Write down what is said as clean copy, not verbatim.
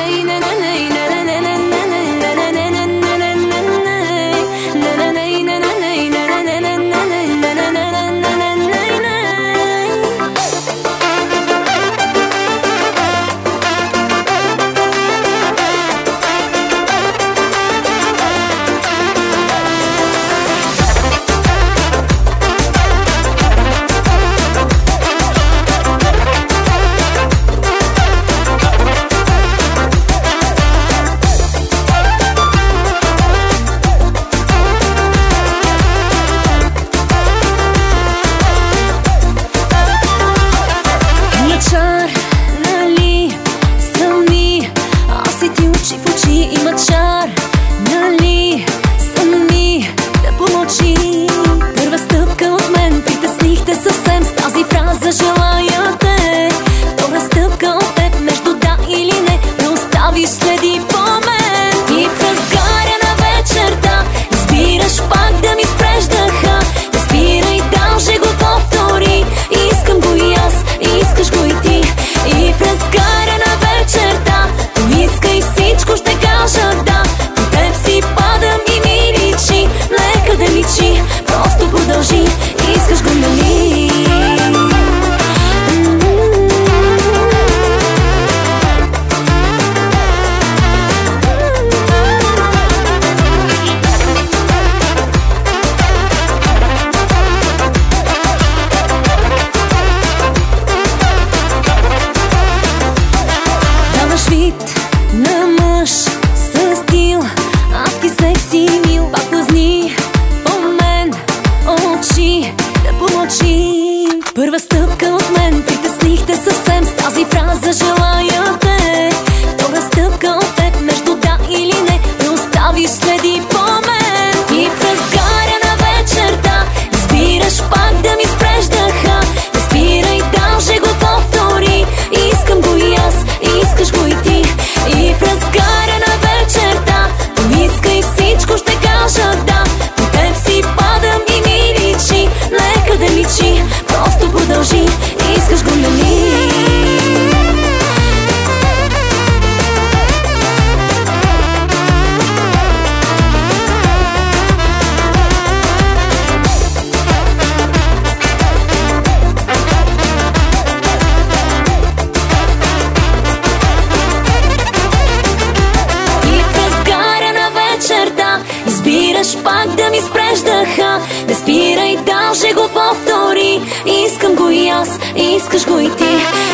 Първа стъпка от мен, притеснихте съвсем с тази фраза желая те. Втора стъпка от теб, между да или не, да оставиш следи по мен. И в разгаря на вечерта избираш пак да ми спреш дъха. Не спирай, даже го повтори. Искам го и аз, искаш го и ти. И в разгаря на вечерта поискай, всичко ще кажа да. По теб си падам и ми личи, нека да личи. Просто продължи, искаш го нали? И в разгаря на вечерта избираш пак да ми спреш дъха. Не спирай, даже го повтори. Искам го и аз, искаш го и ти.